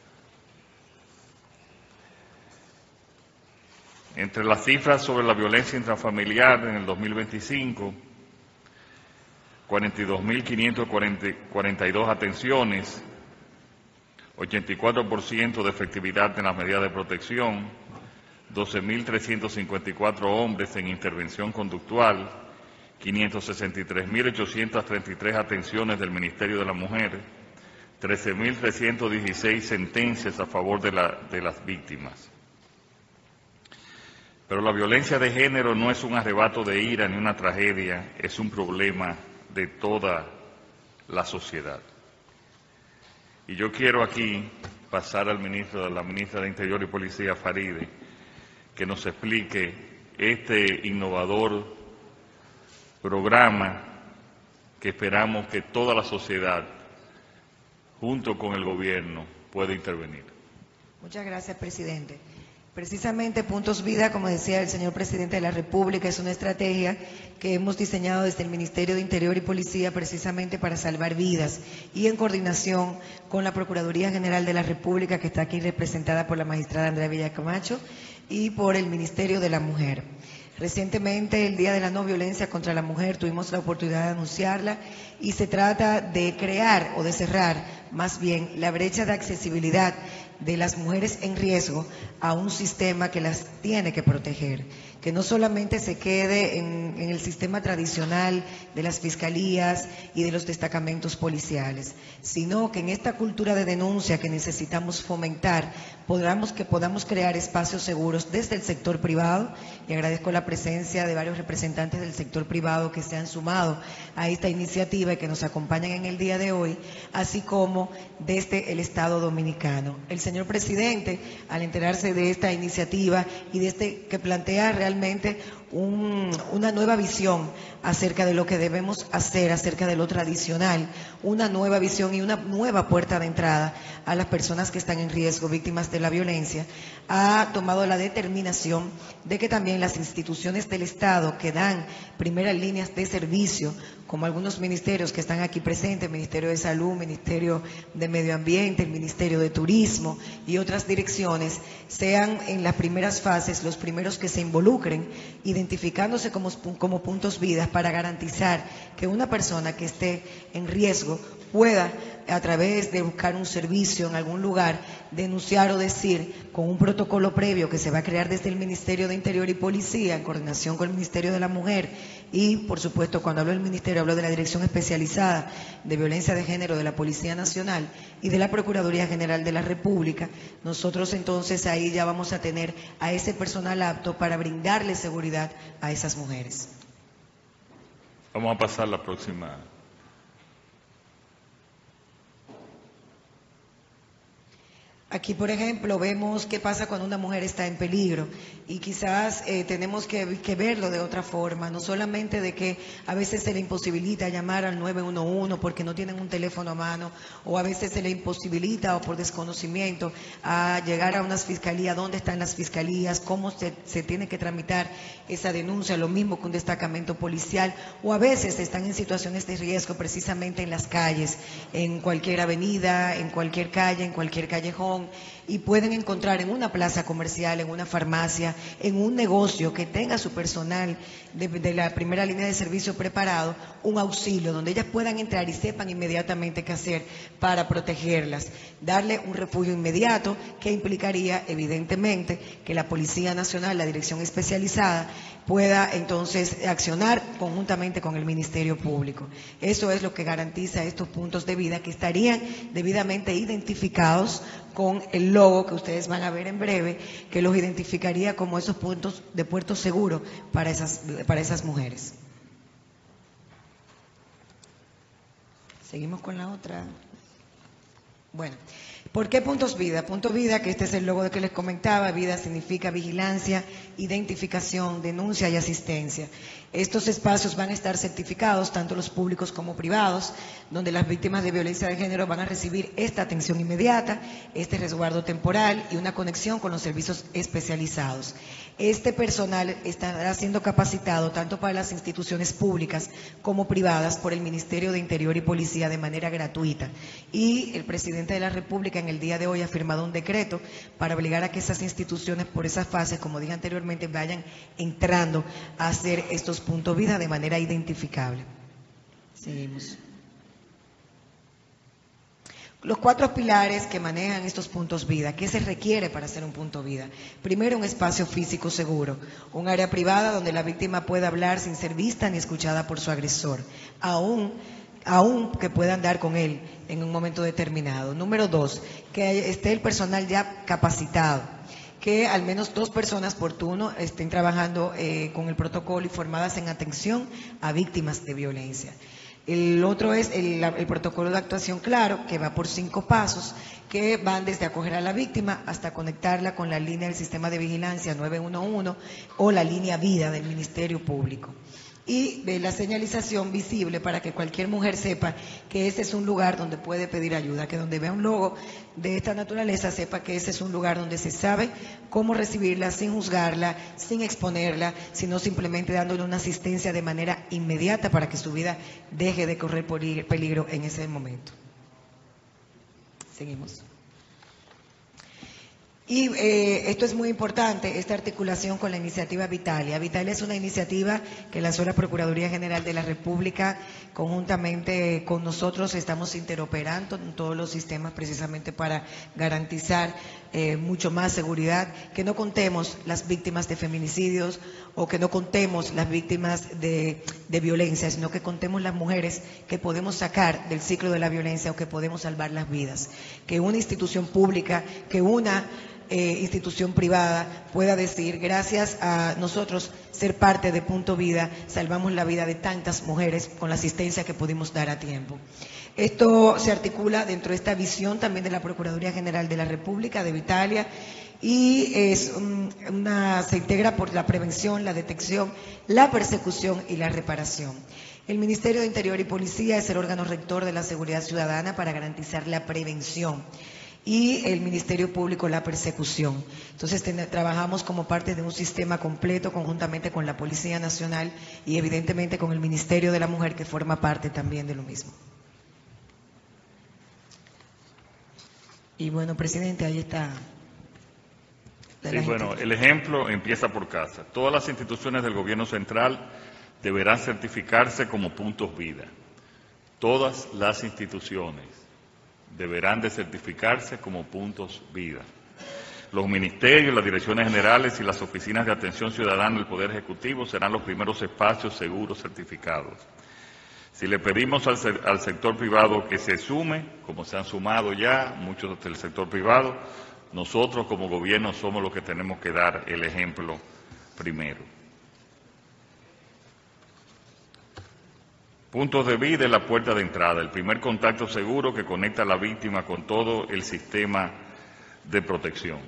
Entre las cifras sobre la violencia intrafamiliar en el dos mil veinticinco, cuarenta y dos mil quinientas cuarenta y dos atenciones, ochenta y cuatro por ciento de efectividad en las medidas de protección, doce mil trescientos cincuenta y cuatro hombres en intervención conductual, quinientos sesenta y tres mil ochocientas treinta y tres atenciones del Ministerio de la Mujer, trece mil trescientas dieciséis sentencias a favor de, la, de las víctimas. Pero la violencia de género no es un arrebato de ira ni una tragedia, es un problema de toda la sociedad. Y yo quiero aquí pasar al ministro, a la ministra de Interior y Policía, Faride, que nos explique este innovador programa que esperamos que toda la sociedad, junto con el gobierno, pueda intervenir. Muchas gracias, presidente. Precisamente Puntos Vida, como decía el señor presidente de la República, es una estrategia que hemos diseñado desde el Ministerio de Interior y Policía precisamente para salvar vidas y en coordinación con la Procuraduría General de la República, que está aquí representada por la magistrada Andrea Villacamacho, y por el Ministerio de la Mujer. Recientemente, el Día de la No Violencia contra la Mujer, tuvimos la oportunidad de anunciarla y se trata de crear o de cerrar, más bien, la brecha de accesibilidad de las mujeres en riesgo a un sistema que las tiene que proteger, que no solamente se quede en, en el sistema tradicional de las fiscalías y de los destacamentos policiales, sino que en esta cultura de denuncia que necesitamos fomentar, podamos, que podamos crear espacios seguros desde el sector privado, y agradezco la presencia de varios representantes del sector privado que se han sumado a esta iniciativa y que nos acompañan en el día de hoy, así como desde el Estado Dominicano. El señor presidente, al enterarse de esta iniciativa y de este que plantea realmente un, una nueva visión acerca de lo que debemos hacer, acerca de lo tradicional, una nueva visión y una nueva puerta de entrada a las personas que están en riesgo, víctimas de la violencia, ha tomado la determinación de que también las instituciones del Estado que dan primeras líneas de servicio, como algunos ministerios que están aquí presentes, Ministerio de Salud, Ministerio de Medio Ambiente, el Ministerio de Turismo y otras direcciones, sean en las primeras fases los primeros que se involucren, identificándose como, como puntos vidas para garantizar que una persona que esté en riesgo pueda, a través de buscar un servicio en algún lugar, denunciar o decir con un protocolo previo que se va a crear desde el Ministerio de Interior y Policía, en coordinación con el Ministerio de la Mujer y, por supuesto, cuando hablo del Ministerio, hablo de la Dirección Especializada de Violencia de Género de la Policía Nacional y de la Procuraduría General de la República. Nosotros entonces ahí ya vamos a tener a ese personal apto para brindarle seguridad a esas mujeres. Vamos a pasar a la próxima. Aquí, por ejemplo, vemos qué pasa cuando una mujer está en peligro y quizás eh, tenemos que, que verlo de otra forma, no solamente de que a veces se le imposibilita llamar al nueve uno uno porque no tienen un teléfono a mano, o a veces se le imposibilita o por desconocimiento a llegar a unas fiscalías, dónde están las fiscalías, cómo se, se tiene que tramitar esa denuncia, lo mismo que un destacamento policial, o a veces están en situaciones de riesgo precisamente en las calles, en cualquier avenida, en cualquier calle, en cualquier callejón, y pueden encontrar en una plaza comercial, en una farmacia, en un negocio que tenga su personal de, de la primera línea de servicio preparado, un auxilio donde ellas puedan entrar y sepan inmediatamente qué hacer para protegerlas, darle un refugio inmediato que implicaría evidentemente que la Policía Nacional, la Dirección Especializada, pueda entonces accionar conjuntamente con el Ministerio Público. Eso es lo que garantiza estos puntos de vida que estarían debidamente identificados con el logo que ustedes van a ver en breve, que los identificaría como esos puntos de puerto seguro para esas, para esas mujeres. Seguimos con la otra. Bueno, ¿por qué Puntos Vida? Puntos Vida, que este es el logo de que les comentaba, vida significa vigilancia, identificación, denuncia y asistencia. Estos espacios van a estar certificados, tanto los públicos como privados, donde las víctimas de violencia de género van a recibir esta atención inmediata, este resguardo temporal y una conexión con los servicios especializados. Este personal estará siendo capacitado tanto para las instituciones públicas como privadas por el Ministerio de Interior y Policía de manera gratuita. Y el presidente de la República en el día de hoy ha firmado un decreto para obligar a que esas instituciones por esas fases, como dije anteriormente, vayan entrando a hacer estos puntos vida de manera identificable. Seguimos. Los cuatro pilares que manejan estos puntos vida. ¿Qué se requiere para hacer un punto vida? Primero, un espacio físico seguro, un área privada donde la víctima pueda hablar sin ser vista ni escuchada por su agresor, aún, aún que pueda andar con él en un momento determinado. Número dos, que esté el personal ya capacitado, que al menos dos personas por turno estén trabajando eh, con el protocolo y formadas en atención a víctimas de violencia. El otro es el, el protocolo de actuación claro, que va por cinco pasos, que van desde acoger a la víctima hasta conectarla con la línea del sistema de vigilancia nueve uno uno o la línea vida del Ministerio Público. y eh, la señalización visible para que cualquier mujer sepa que ese es un lugar donde puede pedir ayuda, que donde vea un logo de esta naturaleza sepa que ese es un lugar donde se sabe cómo recibirla sin juzgarla, sin exponerla, sino simplemente dándole una asistencia de manera inmediata para que su vida deje de correr peligro en ese momento. Seguimos. Y eh, esto es muy importante, esta articulación con la iniciativa Vitalia. Vitalia es una iniciativa que lanzó la Procuraduría General de la República. Conjuntamente con nosotros estamos interoperando en todos los sistemas precisamente para garantizar eh, mucho más seguridad, que no contemos las víctimas de feminicidios o que no contemos las víctimas de, de violencia, sino que contemos las mujeres que podemos sacar del ciclo de la violencia o que podemos salvar las vidas. Que una institución pública, que una Eh, institución privada pueda decir, gracias a nosotros ser parte de Punto Vida, salvamos la vida de tantas mujeres con la asistencia que pudimos dar a tiempo. Esto se articula dentro de esta visión también de la Procuraduría General de la República, de Vitalia, y es un, una, se integra por la prevención, la detección, la persecución y la reparación. El Ministerio de Interior y Policía es el órgano rector de la seguridad ciudadana para garantizar la prevención, y el Ministerio Público la persecución. Entonces ten, trabajamos como parte de un sistema completo conjuntamente con la Policía Nacional y evidentemente con el Ministerio de la Mujer, que forma parte también de lo mismo. Y bueno, presidente, ahí está. Sí, bueno, el ejemplo empieza por casa. Todas las instituciones del gobierno central deberán certificarse como puntos vida. Todas las instituciones deberán de certificarse como puntos vida. Los ministerios, las direcciones generales y las oficinas de atención ciudadana del Poder Ejecutivo serán los primeros espacios seguros certificados. Si le pedimos al, al sector privado que se sume, como se han sumado ya muchos del sector privado, nosotros como gobierno somos los que tenemos que dar el ejemplo primero. Puntos de vida es la puerta de entrada, el primer contacto seguro que conecta a la víctima con todo el sistema de protección.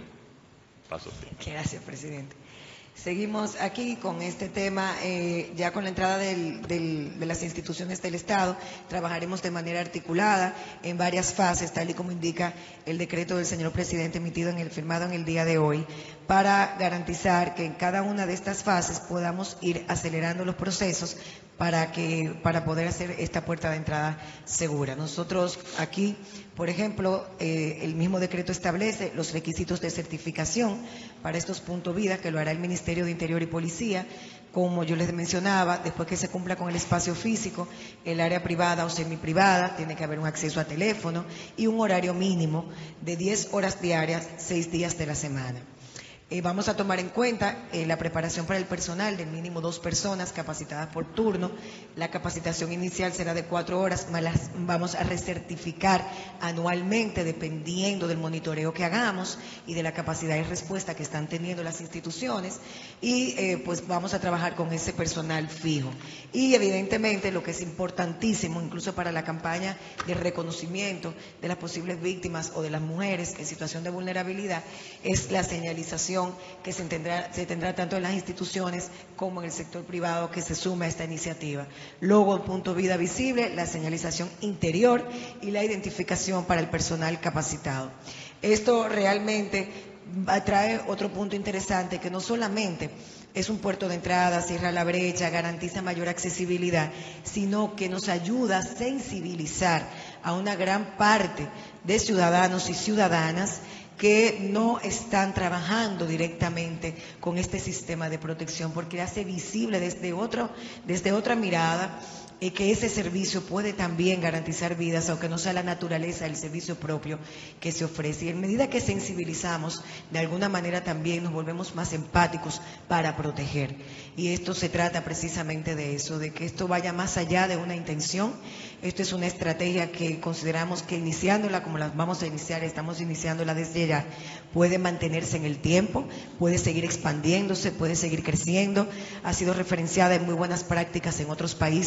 Paso. Gracias, presidente. Seguimos aquí con este tema, eh, ya con la entrada del, del, de las instituciones del Estado, trabajaremos de manera articulada en varias fases, tal y como indica el decreto del señor presidente emitido en el, firmado en el día de hoy, para garantizar que en cada una de estas fases podamos ir acelerando los procesos para que para poder hacer esta puerta de entrada segura. Nosotros aquí, por ejemplo, eh, el mismo decreto establece los requisitos de certificación para estos puntos vida, que lo hará el Ministerio de Interior y Policía. Como yo les mencionaba, después que se cumpla con el espacio físico, el área privada o semiprivada, tiene que haber un acceso a teléfono y un horario mínimo de diez horas diarias, seis días de la semana. Eh, vamos a tomar en cuenta eh, la preparación para el personal de mínimo dos personas capacitadas por turno. La capacitación inicial será de cuatro horas, más las vamos a recertificar anualmente dependiendo del monitoreo que hagamos y de la capacidad de respuesta que están teniendo las instituciones, y eh, pues vamos a trabajar con ese personal fijo. Y evidentemente lo que es importantísimo, incluso para la campaña de reconocimiento de las posibles víctimas o de las mujeres en situación de vulnerabilidad, es la señalización que se tendrá, se tendrá tanto en las instituciones como en el sector privado que se sume a esta iniciativa. Logo, punto vida visible, la señalización interior y la identificación para el personal capacitado. Esto realmente trae otro punto interesante, que no solamente es un puerto de entrada, cierra la brecha, garantiza mayor accesibilidad, sino que nos ayuda a sensibilizar a una gran parte de ciudadanos y ciudadanas que no están trabajando directamente con este sistema de protección, porque hace visible desde, otro, desde otra mirada eh, que ese servicio puede también garantizar vidas, aunque no sea la naturaleza del servicio propio que se ofrece. Y en medida que sensibilizamos, de alguna manera también nos volvemos más empáticos para proteger. Y esto se trata precisamente de eso, de que esto vaya más allá de una intención. Esto es una estrategia que consideramos que iniciándola, como la vamos a iniciar, estamos iniciándola desde ya, puede mantenerse en el tiempo, puede seguir expandiéndose, puede seguir creciendo. Ha sido referenciada en muy buenas prácticas en otros países, por supuesto,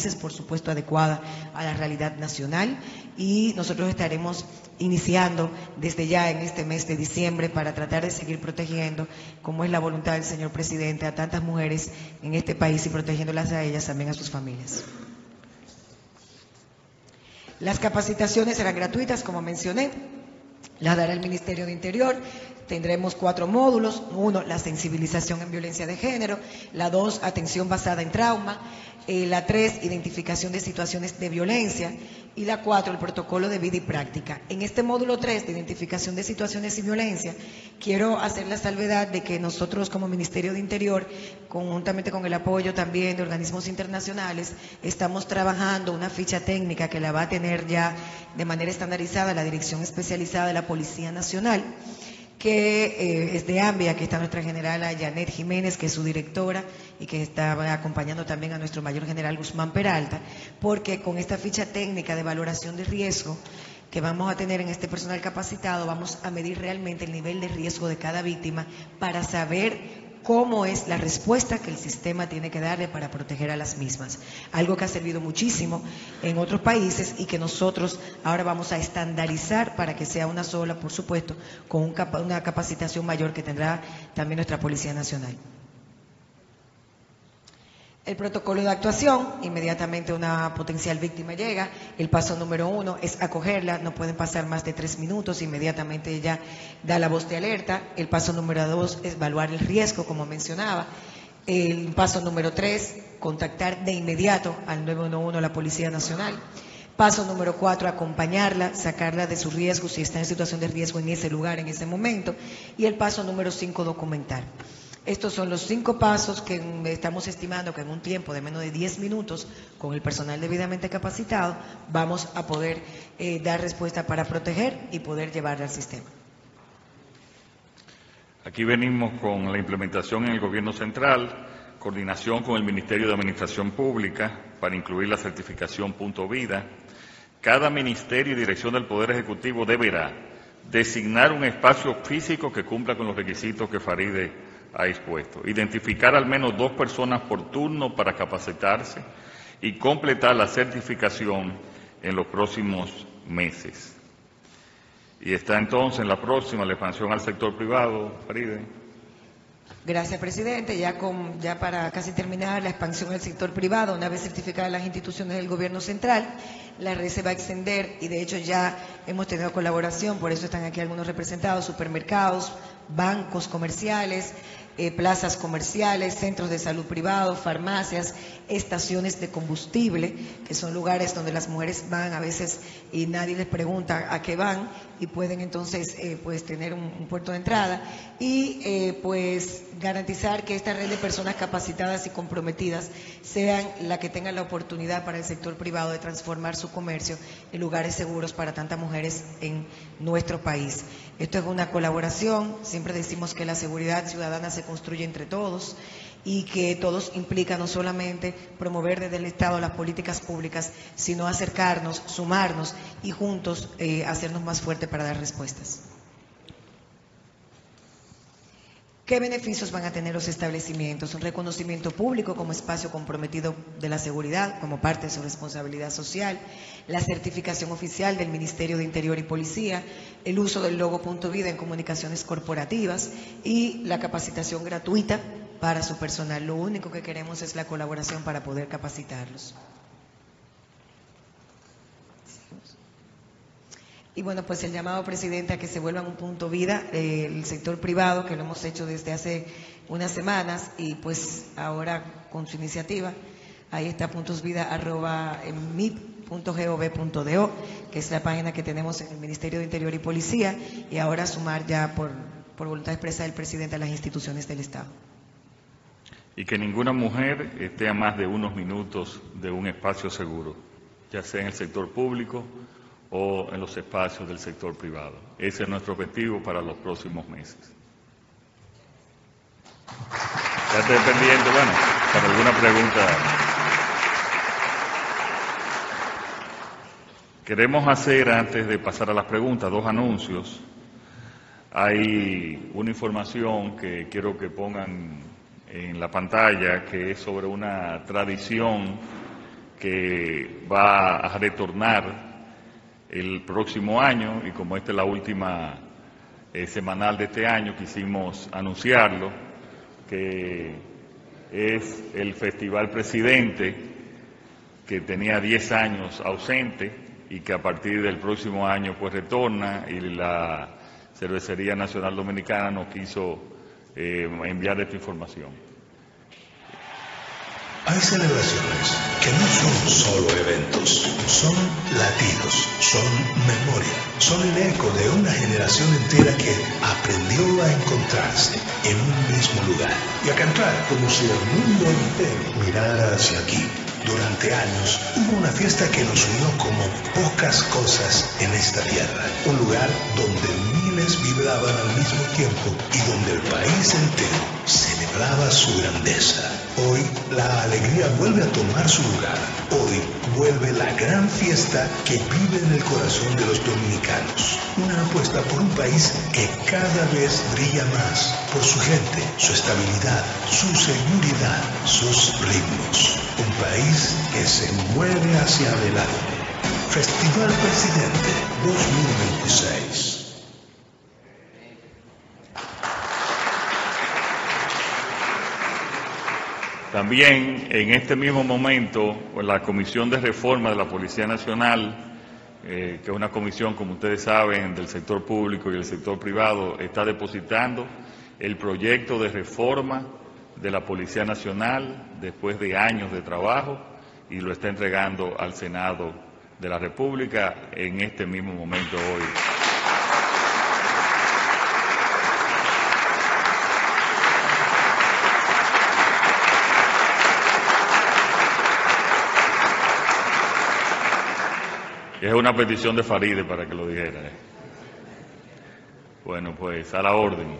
supuesto adecuada a la realidad nacional, y nosotros estaremos iniciando desde ya en este mes de diciembre para tratar de seguir protegiendo, como es la voluntad del señor presidente, a tantas mujeres en este país y protegiéndolas a ellas, también a sus familias. Las capacitaciones serán gratuitas, como mencioné, las dará el Ministerio de Interior. Tendremos cuatro módulos: uno, la sensibilización en violencia de género; la dos, atención basada en trauma; eh, la tres, identificación de situaciones de violencia; y la cuatro, el protocolo de vida y práctica. En este módulo tres de identificación de situaciones y violencia, quiero hacer la salvedad de que nosotros como Ministerio de Interior, conjuntamente con el apoyo también de organismos internacionales, estamos trabajando una ficha técnica que la va a tener ya de manera estandarizada la Dirección Especializada de la Policía Nacional, que eh, es de AMBIA, que está nuestra generala Janet Jiménez, que es su directora, y que está acompañando también a nuestro mayor general Guzmán Peralta, porque con esta ficha técnica de valoración de riesgo que vamos a tener en este personal capacitado, vamos a medir realmente el nivel de riesgo de cada víctima para saber cómo es la respuesta que el sistema tiene que darle para proteger a las mismas. Algo que ha servido muchísimo en otros países y que nosotros ahora vamos a estandarizar para que sea una sola, por supuesto, con un capa- una capacitación mayor que tendrá también nuestra Policía Nacional. El protocolo de actuación: inmediatamente una potencial víctima llega, el paso número uno es acogerla, no pueden pasar más de tres minutos, inmediatamente ella da la voz de alerta. El paso número dos es evaluar el riesgo, como mencionaba. El paso número tres, contactar de inmediato al nueve uno uno, la Policía Nacional. Paso número cuatro, acompañarla, sacarla de su riesgo si está en situación de riesgo en ese lugar, en ese momento. Y el paso número cinco, documentar. Estos son los cinco pasos que estamos estimando que en un tiempo de menos de diez minutos, con el personal debidamente capacitado, vamos a poder eh, dar respuesta para proteger y poder llevarla al sistema. Aquí venimos con la implementación en el Gobierno Central, coordinación con el Ministerio de Administración Pública para incluir la certificación Punto Vida. Cada ministerio y dirección del Poder Ejecutivo deberá designar un espacio físico que cumpla con los requisitos que Faride ha expuesto, identificar al menos dos personas por turno para capacitarse y completar la certificación en los próximos meses. Y está entonces la próxima, la expansión al sector privado. Faride. Gracias, presidente. Ya, con, ya para casi terminar, la expansión del sector privado, una vez certificadas las instituciones del gobierno central, la red se va a extender, y de hecho ya hemos tenido colaboración, por eso están aquí algunos representados: supermercados, bancos comerciales, eh, plazas comerciales, centros de salud privados, farmacias, estaciones de combustible, que son lugares donde las mujeres van a veces y nadie les pregunta a qué van, y pueden entonces eh, pues tener un, un puerto de entrada, y eh, pues garantizar que esta red de personas capacitadas y comprometidas sean la que tengan la oportunidad para el sector privado de transformar su comercio en lugares seguros para tantas mujeres en nuestro país. Esto es una colaboración. Siempre decimos que la seguridad ciudadana se construye entre todos, y que todos implica no solamente promover desde el Estado las políticas públicas, sino acercarnos, sumarnos y juntos eh, hacernos más fuertes para dar respuestas. ¿Qué beneficios van a tener los establecimientos? Un reconocimiento público como espacio comprometido de la seguridad, como parte de su responsabilidad social, la certificación oficial del Ministerio de Interior y Policía, el uso del logo Punto Vida en comunicaciones corporativas y la capacitación gratuita para su personal. Lo único que queremos es la colaboración para poder capacitarlos. Y bueno, pues el llamado, presidente, a que se vuelvan un punto vida eh, el sector privado, que lo hemos hecho desde hace unas semanas, y pues ahora con su iniciativa, ahí está puntosvida arroba mip punto gov punto do, que es la página que tenemos en el Ministerio de Interior y Policía, y ahora sumar ya por, por voluntad expresa del presidente a las instituciones del Estado. Y que ninguna mujer esté a más de unos minutos de un espacio seguro, ya sea en el sector público o en los espacios del sector privado. Ese es nuestro objetivo para los próximos meses. Ya estoy pendiente, bueno, para alguna pregunta. Queremos hacer, antes de pasar a las preguntas, dos anuncios. Hay una información que quiero que pongan en la pantalla, que es sobre una tradición que va a retornar el próximo año, y como esta es la última eh, semanal de este año, quisimos anunciarlo, que es el Festival Presidente, que tenía diez años ausente y que a partir del próximo año pues retorna, y la Cervecería Nacional Dominicana nos quiso eh, enviar esta información. Hay celebraciones que no son solo eventos, son latidos, son memoria, son el eco de una generación entera que aprendió a encontrarse en un mismo lugar y a cantar como si el mundo entero mirara hacia aquí. Durante años hubo una fiesta que nos unió como pocas cosas en esta tierra, un lugar donde miles vibraban al mismo tiempo y donde el país entero celebraba su grandeza. Hoy la alegría vuelve a tomar su lugar. Hoy vuelve la gran fiesta que vive en el corazón de los dominicanos. Una apuesta por un país que cada vez brilla más por su gente, su estabilidad, su seguridad, sus ritmos. Un país que se mueve hacia adelante. Festival Presidente dos mil veintiséis. También en este mismo momento, la Comisión de Reforma de la Policía Nacional, eh, que es una comisión, como ustedes saben, del sector público y del sector privado, está depositando el proyecto de reforma de la Policía Nacional después de años de trabajo y lo está entregando al Senado de la República en este mismo momento hoy. Es una petición de Faride para que lo dijera. ¿eh? Bueno, pues a la orden.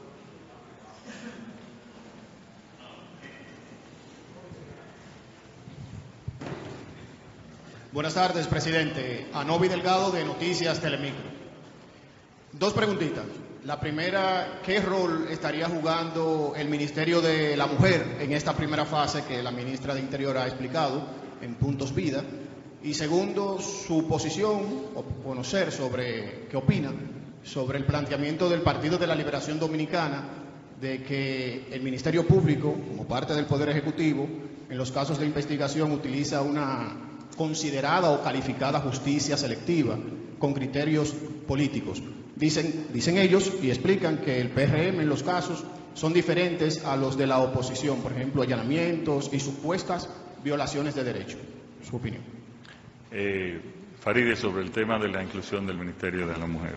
Buenas tardes, presidente. Anobi Delgado, de Noticias Telemicro. Dos preguntitas. La primera, ¿qué rol estaría jugando el Ministerio de la Mujer en esta primera fase que la ministra de Interior ha explicado en Puntos Vida? Y segundo, su posición o conocer sobre, ¿qué opina sobre el planteamiento del Partido de la Liberación Dominicana de que el Ministerio Público, como parte del Poder Ejecutivo, en los casos de investigación utiliza una considerada o calificada justicia selectiva con criterios políticos? Dicen, dicen ellos y explican que el P R M en los casos son diferentes a los de la oposición, por ejemplo, allanamientos y supuestas violaciones de derechos. Su opinión. Eh, Faride, sobre el tema de la inclusión del Ministerio de la Mujer.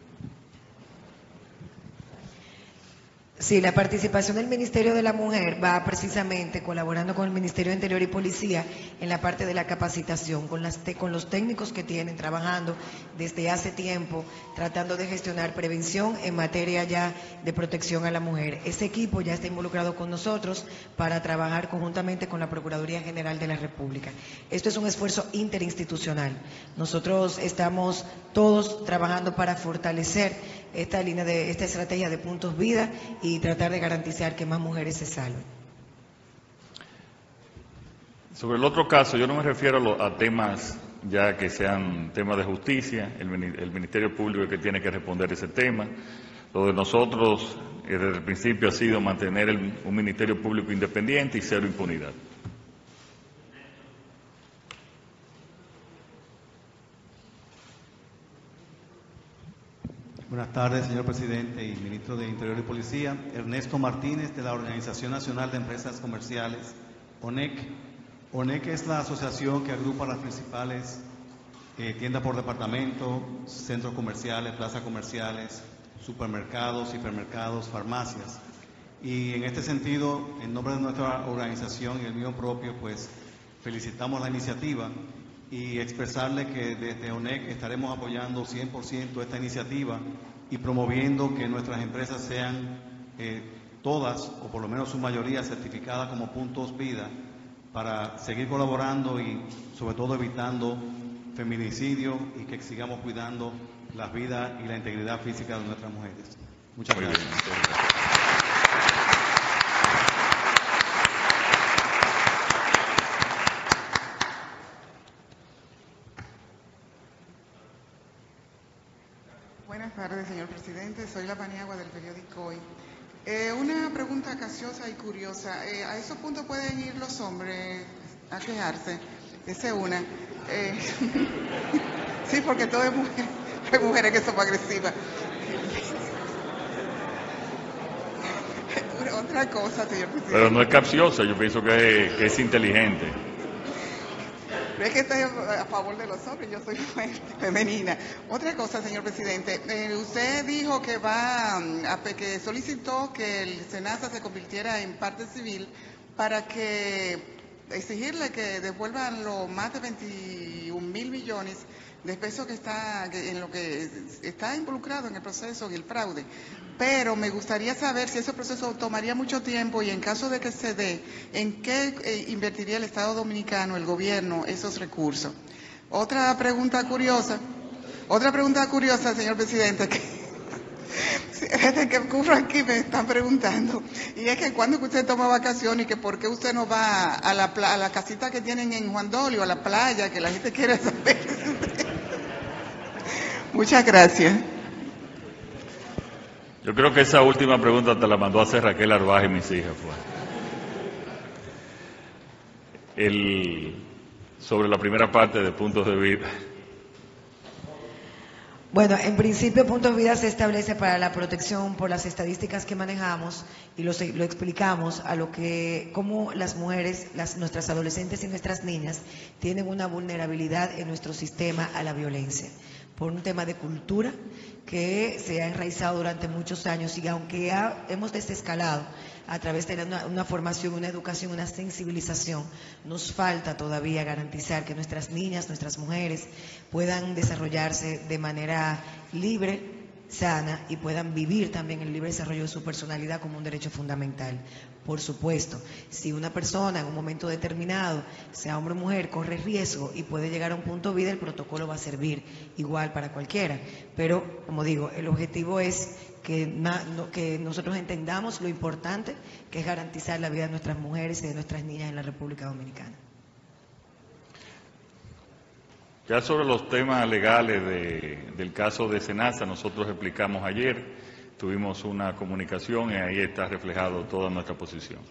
Sí, la participación del Ministerio de la Mujer va precisamente colaborando con el Ministerio de Interior y Policía en la parte de la capacitación, con, las te, con los técnicos que tienen trabajando desde hace tiempo, tratando de gestionar prevención en materia ya de protección a la mujer. Ese equipo ya está involucrado con nosotros para trabajar conjuntamente con la Procuraduría General de la República. Esto es un esfuerzo interinstitucional. Nosotros estamos todos trabajando para fortalecer esta línea de esta estrategia de Puntos Vida y tratar de garantizar que más mujeres se salven. Sobre el otro caso, yo no me refiero a, lo, a temas ya que sean temas de justicia, el, el Ministerio Público es el que tiene que responder ese tema. Lo de nosotros eh, desde el principio ha sido mantener el, un Ministerio Público independiente y cero impunidad. Buenas tardes, señor presidente y ministro de Interior y Policía. Ernesto Martínez, de la Organización Nacional de Empresas Comerciales, O N E C. O N E C es la asociación que agrupa las principales eh, tiendas por departamento, centros comerciales, plazas comerciales, supermercados, hipermercados, farmacias. Y en este sentido, en nombre de nuestra organización y el mío propio, pues felicitamos la iniciativa y expresarle que desde O N E C estaremos apoyando cien por ciento esta iniciativa y promoviendo que nuestras empresas sean eh, todas, o por lo menos su mayoría, certificadas como Puntos Vida, para seguir colaborando y sobre todo evitando feminicidio y que sigamos cuidando las vidas y la integridad física de nuestras mujeres. Muchas Muy gracias. bien. Buenas tardes, señor presidente. Soy la Paniagua del periódico Hoy. Eh, una pregunta capciosa y curiosa. Eh, ¿A esos puntos pueden ir los hombres a quejarse? Esa es una. Eh, sí, porque todo es mujer. Hay mujeres que son agresivas. Otra cosa, señor presidente. Pero no es capciosa, yo pienso que es, que es inteligente. Pero es que estoy a favor de los hombres, yo soy femenina. Otra cosa, señor presidente, eh, usted dijo que va a, que solicitó que el SENASA se convirtiera en parte civil para que exigirle que devuelvan los más de veintiún mil millones de pesos que está que en lo que está involucrado en el proceso y el fraude. Pero me gustaría saber si ese proceso tomaría mucho tiempo y en caso de que se dé, ¿en qué eh, invertiría el Estado Dominicano, el gobierno, esos recursos? Otra pregunta curiosa, otra pregunta curiosa, señor presidente, que desde que ocurre aquí me están preguntando, y es que cuando usted toma vacaciones y que por qué usted no va a la, a la casita que tienen en Juan Dolio, a la playa, que la gente quiere saber. Muchas gracias. Yo creo que esa última pregunta te la mandó a hacer Raquel Arbaje y mis hijas. Fue. El, sobre la primera parte de puntos de vida. Bueno, en principio Puntos Vida se establece para la protección por las estadísticas que manejamos y lo, lo explicamos a lo que cómo las mujeres, las, nuestras adolescentes y nuestras niñas tienen una vulnerabilidad en nuestro sistema a la violencia por un tema de cultura que se ha enraizado durante muchos años y aunque ha, hemos desescalado a través de una, una formación, una educación, una sensibilización, nos falta todavía garantizar que nuestras niñas, nuestras mujeres puedan desarrollarse de manera libre, sana y puedan vivir también el libre desarrollo de su personalidad como un derecho fundamental. Por supuesto, si una persona en un momento determinado, sea hombre o mujer, corre riesgo y puede llegar a un punto de vida, el protocolo va a servir igual para cualquiera. Pero, como digo, el objetivo es que, na, no, que nosotros entendamos lo importante que es garantizar la vida de nuestras mujeres y de nuestras niñas en la República Dominicana. Ya sobre los temas legales de, del caso de SENASA, nosotros explicamos ayer, tuvimos una comunicación y ahí está reflejado toda nuestra posición.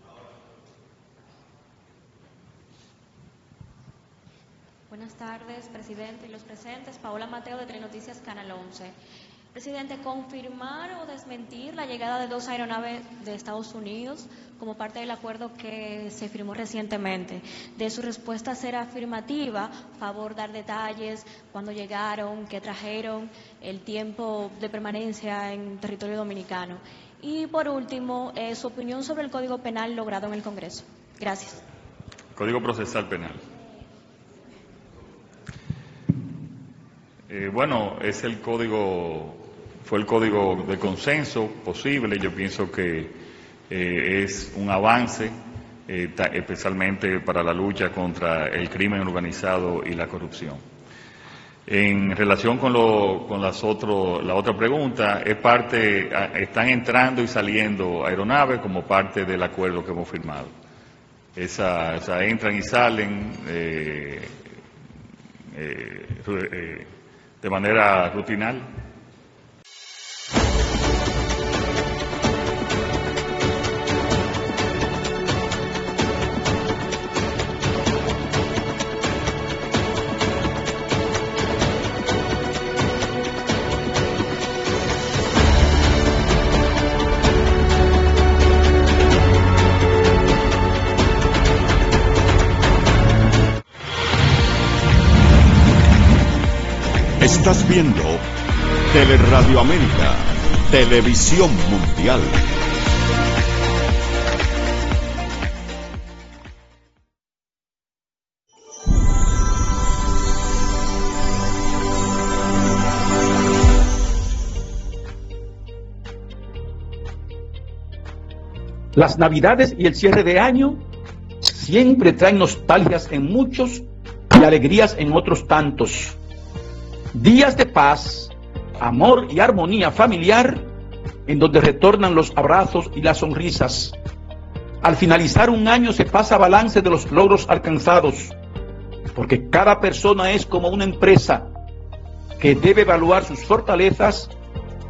Buenas tardes, presidente y los presentes. Paola Mateo, de Telenoticias Canal once. Presidente, ¿confirmar o desmentir la llegada de dos aeronaves de Estados Unidos como parte del acuerdo que se firmó recientemente? De su respuesta será afirmativa, favor dar detalles, cuándo llegaron, qué trajeron, el tiempo de permanencia en territorio dominicano. Y por último, eh, su opinión sobre el Código Penal logrado en el Congreso. Gracias. Código Procesal Penal. Eh, bueno, es el código... Fue el código de consenso posible, yo pienso que eh, es un avance, eh, ta, especialmente para la lucha contra el crimen organizado y la corrupción. En relación con, lo, con las otro, la otra pregunta, es parte, están entrando y saliendo aeronaves como parte del acuerdo que hemos firmado. Esa, esa entran y salen eh, eh, eh, de manera rutinaria. Estás viendo Teleradio América, Televisión Mundial. Las Navidades y el cierre de año siempre traen nostalgias en muchos y alegrías en otros tantos. Días de paz, amor y armonía familiar, en donde retornan los abrazos y las sonrisas. Al finalizar un año se pasa balance de los logros alcanzados, porque cada persona es como una empresa que debe evaluar sus fortalezas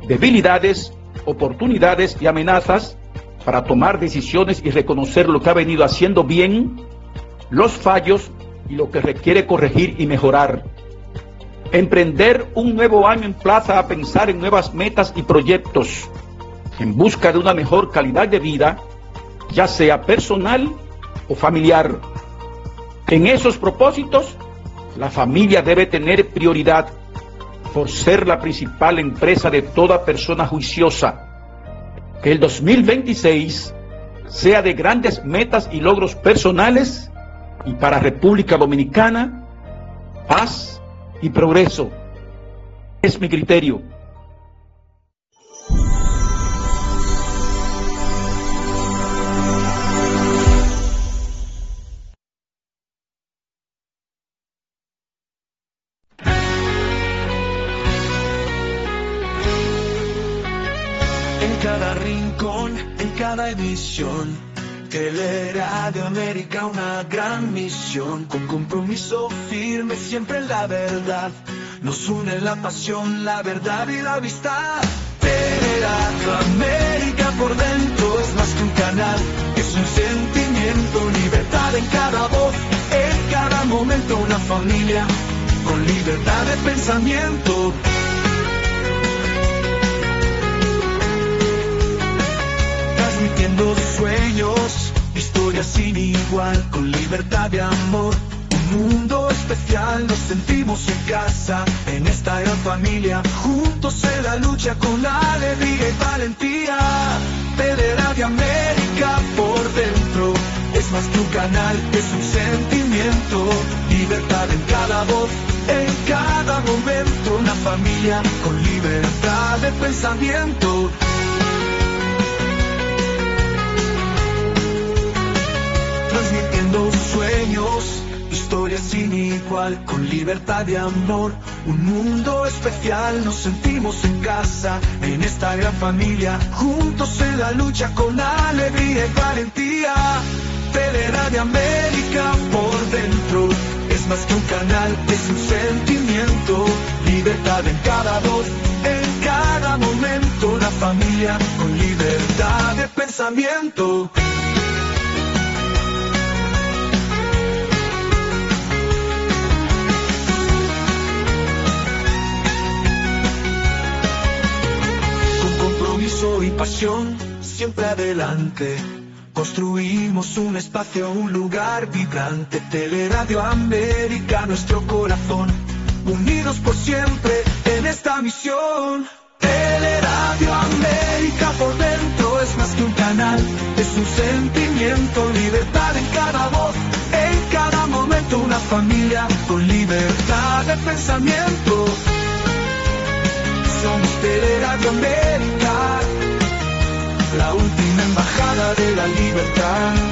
debilidades, oportunidades y amenazas para tomar decisiones y reconocer lo que ha venido haciendo bien, los fallos y lo que requiere corregir y mejorar. Emprender un nuevo año emplaza a pensar en nuevas metas y proyectos en busca de una mejor calidad de vida, ya sea personal o familiar. En esos propósitos, la familia debe tener prioridad por ser la principal empresa de toda persona juiciosa. Que el dos mil veintiséis sea de grandes metas y logros personales y para República Dominicana, paz y progreso. Es mi criterio. En cada rincón, en cada edición, Teleradio América, una gran misión, con compromiso firme siempre en la verdad, nos une la pasión, la verdad y la amistad. Teleradio América por dentro es más que un canal, es un sentimiento, libertad en cada voz, en cada momento una familia, con libertad de pensamiento. Transmitiendo sueños, historias sin igual, con libertad de amor, un mundo especial, nos sentimos en casa, en esta gran familia, juntos en la lucha con alegría y valentía. Teleradio América por dentro, es más que un canal, es un sentimiento, libertad en cada voz, en cada momento, una familia con libertad de pensamiento. Transmitiendo sueños, historias sin igual, con libertad de amor, un mundo especial, nos sentimos en casa, en esta gran familia, juntos en la lucha con alegría y valentía. Teleradio América por dentro, es más que un canal, es un sentimiento, libertad en cada voz, en cada momento, una familia con libertad de pensamiento. Y pasión, siempre adelante, construimos un espacio, un lugar vibrante. Teleradio América, nuestro corazón, unidos por siempre en esta misión. Teleradio América por dentro, es más que un canal, es un sentimiento, libertad en cada voz, en cada momento, una familia con libertad de pensamiento. Somos Teleradio América, la última embajada de la libertad.